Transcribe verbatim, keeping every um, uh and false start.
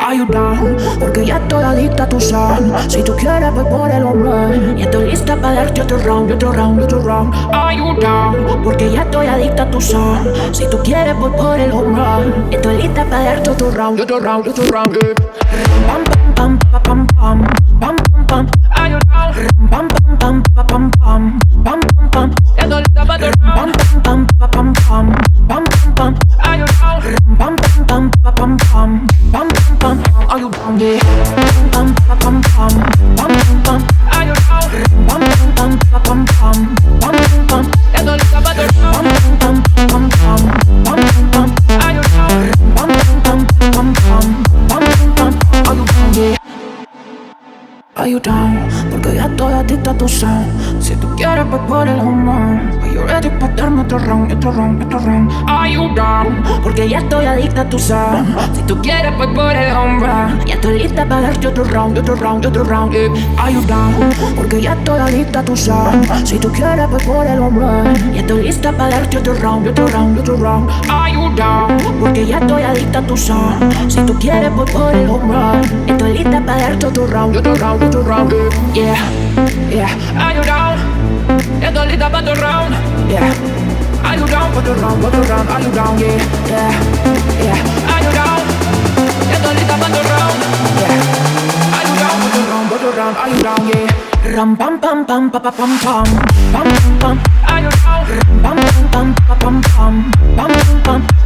Are you down? Porque ya estoy adicta a tu sal. Si tú quieres voy por el hombre. Y estoy lista para darte otro round, otro round, otro round. Are you down? Porque ya estoy adicta a tu sal. Si tú quieres voy por el hombre. Estoy lista para darte otro round, otro round, otro round. Pam pam pam pam pam pam pam pam. Are you down? Pam pam pam pam pam pam pam pam. Estoy lista para otro round. Pam pam pam pam pam pam pam. Are you down? Pam pam pam pam pam pam pam pam. Are you down? Yeah. Pam pam pam pam pam pam pam. Are you down? Pam pam pam pam pam pam pam pam. Estoy lista para otro round. Pam pam pam pam pam pam. Are you down? Pam pam pam pam pam pam pam. Are you down? Yeah. Are you down? Porque ya estoy adicta a tu sound. Si tú quieres pues por el humor. Are you ready para darme otro round, otro round, otro round? Are you down? Porque ya estoy adicta a tu sound. Si tú quieres pues por el hombre. Ya estoy lista para darte otro round, otro round, otro round. Yeah. Are you down? Porque ya estoy adicta a tu sound. Si tú quieres pues por el hombre. Ya estoy lista para darte otro round, otro round, otro round. Are you down? Porque ya estoy adicta a tu sound. Si tú quieres pues por el hombre. Estoy lista para darte otro round, otro round, otro round. Yeah, yeah. Are you down? Estoy lista para otro round. Yeah. Are you down for the round, for the round? Are you down? Yeah, yeah, yeah. Are you down? Estoy lista para otro round. Yeah. Are you down for the round, for the round? Are you down? Yeah. Ram pam pam pam pam pam pam pam pam pam. Are you down? Pam pam pam pam pam pam pam pam.